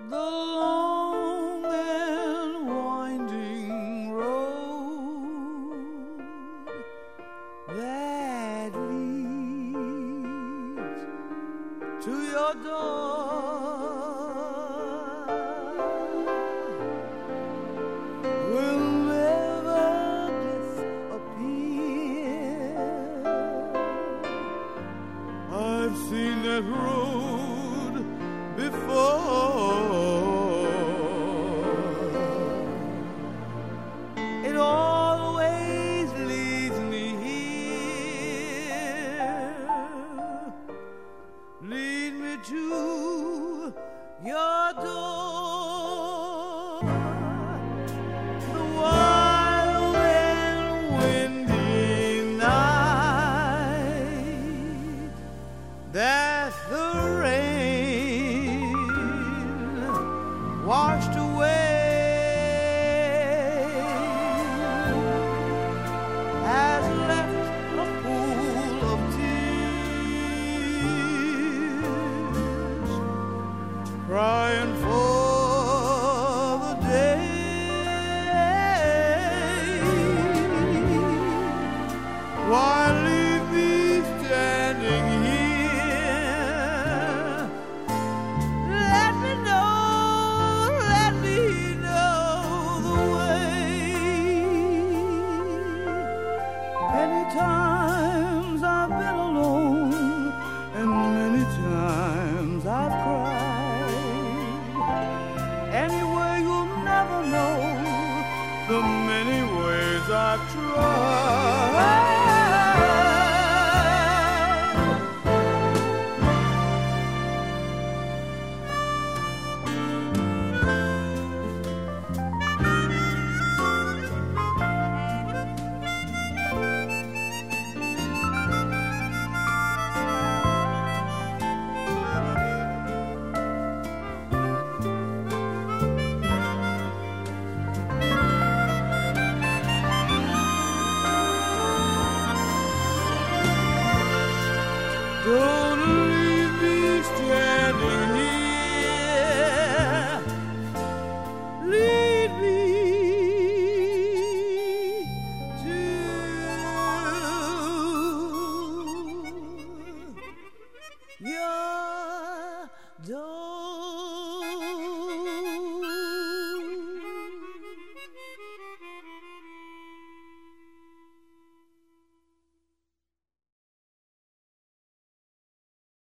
the long and winding road that leads to your door will never disappear. I've seen that road before. It always leads me here. Lead me to your door. The wild and windy night that the rain washed away has left a pool of tears, crying for the day why leave me standing here. Let me know the way. Many times I've been alone, and many times I've cried. Anyway, you'll never know the many ways I've tried.